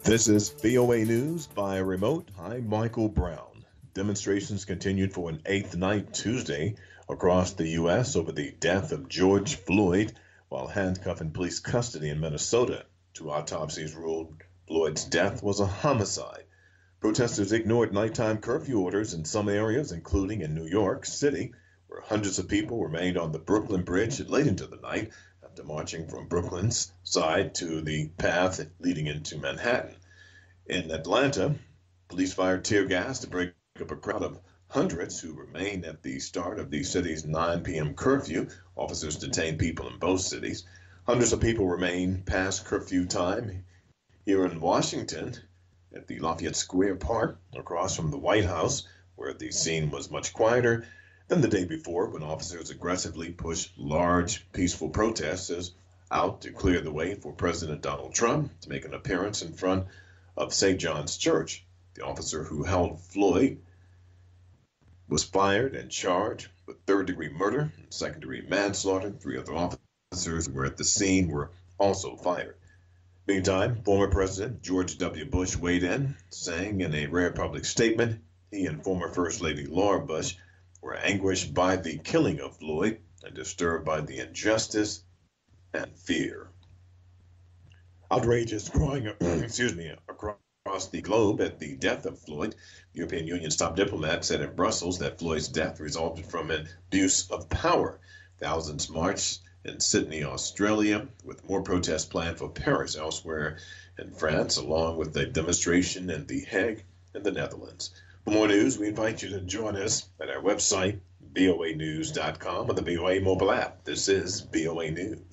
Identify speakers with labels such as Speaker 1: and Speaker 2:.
Speaker 1: This is VOA News by remote. I'm Michael Brown. Demonstrations continued for an eighth night Tuesday across the U.S. over the death of George Floyd while handcuffed in police custody in Minnesota. Two autopsies ruled Floyd's death was a homicide. Protesters ignored nighttime curfew orders in some areas, including in New York City, where hundreds of people remained on the Brooklyn Bridge late into the night after marching from Brooklyn's side to the path leading into Manhattan. In Atlanta, police fired tear gas to break up a crowd of hundreds who remained at the start of the city's 9 p.m. curfew. Officers detained people in both cities. Hundreds of people remain past curfew time here in Washington at the Lafayette Square Park across from the White House, where the scene was much quieter than the day before when officers aggressively pushed large, peaceful protesters out to clear the way for President Donald Trump to make an appearance in front of St. John's Church. The officer who held Floyd was fired and charged with third-degree murder and second-degree manslaughter. Three other officers who were at the scene were also fired. Meantime, former President George W. Bush weighed in, saying in a rare public statement he and former First Lady Laura Bush were anguished by the killing of Floyd and disturbed by the injustice and fear. Outrage is growing across the globe at the death of Floyd. The European Union's top diplomat said in Brussels that Floyd's death resulted from an abuse of power. Thousands marched in Sydney, Australia, with more protests planned for Paris elsewhere in France, along with a demonstration in The Hague in the Netherlands. For more news, we invite you to join us at our website, voanews.com, or the VOA mobile app. This is VOA News.